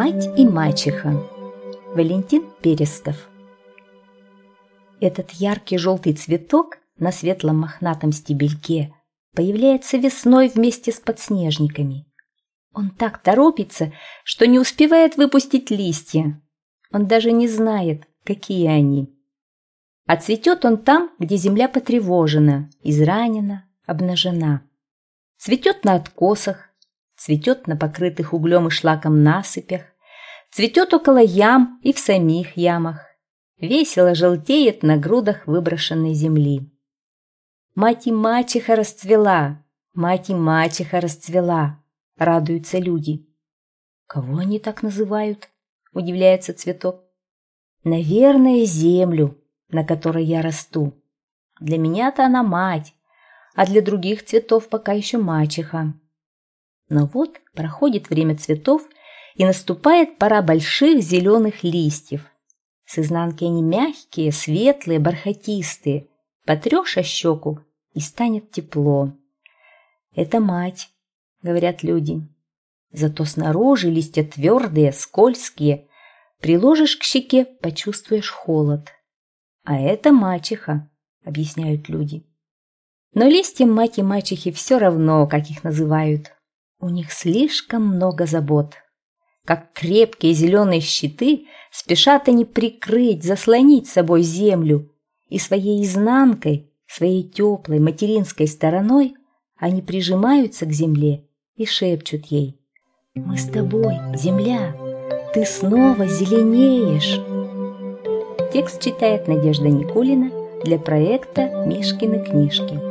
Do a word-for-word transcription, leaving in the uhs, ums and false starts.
Мать и мачеха. Валентин Перестов. Этот яркий желтый цветок на светлом мохнатом стебельке появляется весной вместе с подснежниками. Он так торопится, что не успевает выпустить листья. Он даже не знает, какие они. А цветет он там, где земля потревожена, изранена, обнажена. Цветет на откосах, цветет на покрытых углем и шлаком насыпях, цветет около ям и в самих ямах, весело желтеет на грудах выброшенной земли. Мать и мачеха расцвела, мать и мачеха расцвела, радуются люди. Кого они так называют? Удивляется цветок. Наверное, землю, на которой я расту. Для меня-то она мать, а для других цветов пока еще мачеха. Но вот проходит время цветов, и наступает пора больших зеленых листьев. С изнанки они мягкие, светлые, бархатистые. Потрешь о щеку, и станет тепло. Это мать, говорят люди. Зато снаружи листья твердые, скользкие. Приложишь к щеке, почувствуешь холод. А это мачеха, объясняют люди. Но листьям мать и мачехи все равно, как их называют. У них слишком много забот. Как крепкие зеленые щиты, спешат они прикрыть, заслонить собой землю. И своей изнанкой, своей теплой материнской стороной они прижимаются к земле и шепчут ей: «Мы с тобой, земля, ты снова зеленеешь». Текст читает Надежда Никулина для проекта «Мишкины книжки».